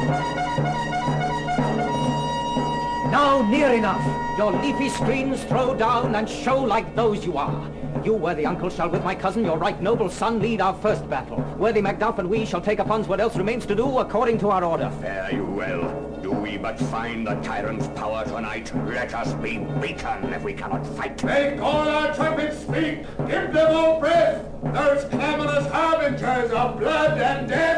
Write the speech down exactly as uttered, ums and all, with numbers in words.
Now near enough. Your leafy screens throw down and show like those you are. You, worthy uncle, shall with my cousin, your right noble son, lead our first battle. Worthy Macduff and we shall take upon what else remains to do according to our order. Fare you well. Do we but find the tyrant's power tonight, let us be beaten if we cannot fight. Make all our trumpets speak. Give them all breath. Those clamorous harbingers of blood and death.